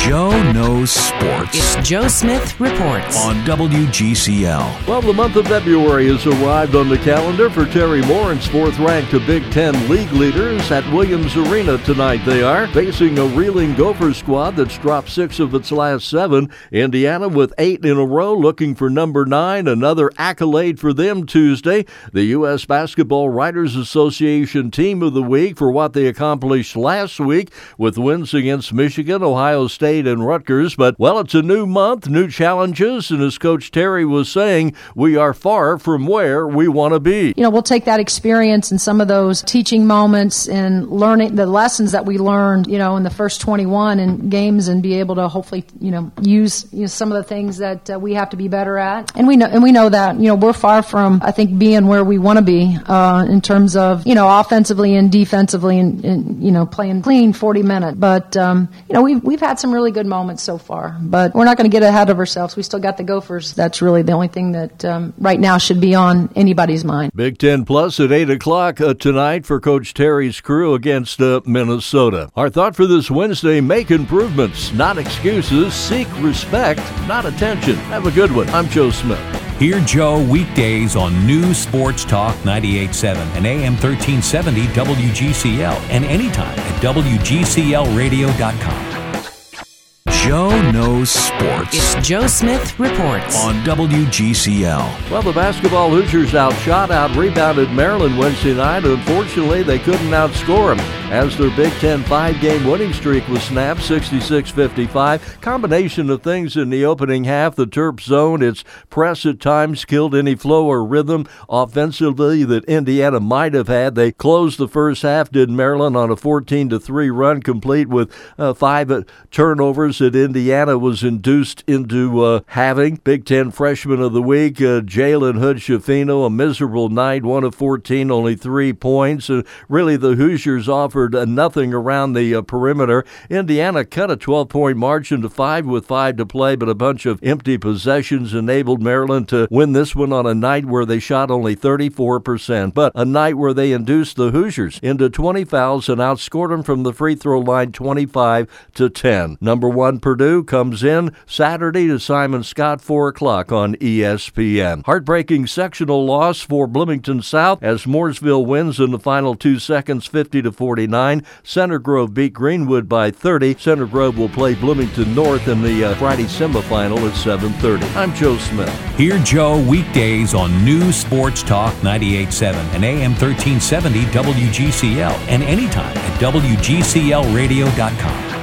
Joe knows sports. It's Joe Smith Reports on WGCL. Well, the month of February has arrived on the calendar for Terry Morin's fourth-ranked Big Ten league leaders at Williams Arena tonight. They are facing a reeling Gopher squad that's dropped 6 of its last 7. Indiana with 8 in a row, looking for number 9. Another accolade for them Tuesday. The U.S. Basketball Writers Association Team of the Week for what they accomplished last week with wins against Michigan, Ohio State, and Rutgers. But, well, it's a new month, new challenges, and as Coach Terry was saying, we are far from where we want to be. We'll take that experience and some of those teaching moments and learning the lessons that we learned, in the first 21 in games and be able to hopefully, use some of the things that we have to be better at. And we know that, we're far from, I think, being where we want to be in terms of, offensively and defensively and playing clean 40 minutes. But, we've had some really good moments so far, but we're not going to get ahead of ourselves. We still got the Gophers. That's really the only thing that right now should be on anybody's mind. Big Ten Plus at 8 o'clock tonight for Coach Terry's crew against Minnesota. Our thought for this Wednesday: make improvements, not excuses. Seek respect, not attention. Have a good one. I'm Joe Smith. Hear Joe weekdays on New Sports Talk 98.7 and AM 1370 WGCL and anytime at WGCLradio.com. Joe knows sports. It's Joe Smith Reports on WGCL. Well, the basketball Hoosiers out-rebounded Maryland Wednesday night. Unfortunately, they couldn't outscore them as their Big Ten 5-game winning streak was snapped, 66-55. Combination of things in the opening half. The Terps zone, its press at times killed any flow or rhythm offensively that Indiana might have had. They closed the first half, did Maryland, on a 14-3 run, complete with 5 turnovers that Indiana was induced into having. Big Ten Freshman of the Week, Jalen Hood-Schifino, a miserable night, 1 of 14, only 3 points. Really, the Hoosiers offered nothing around the perimeter. Indiana cut a 12-point margin to 5 with 5 to play, but a bunch of empty possessions enabled Maryland to win this one on a night where they shot only 34%, but a night where they induced the Hoosiers into 20 fouls and outscored them from the free throw line 25-10. Number 1 Purdue comes in Saturday to Simon Scott, 4 o'clock on ESPN. Heartbreaking sectional loss for Bloomington South as Mooresville wins in the final 2 seconds, 50-49. Center Grove beat Greenwood by 30. Center Grove will play Bloomington North in the Friday semifinal at 7:30. I'm Joe Smith. Hear Joe weekdays on New Sports Talk 98.7 and AM 1370 WGCL and anytime at WGCLradio.com.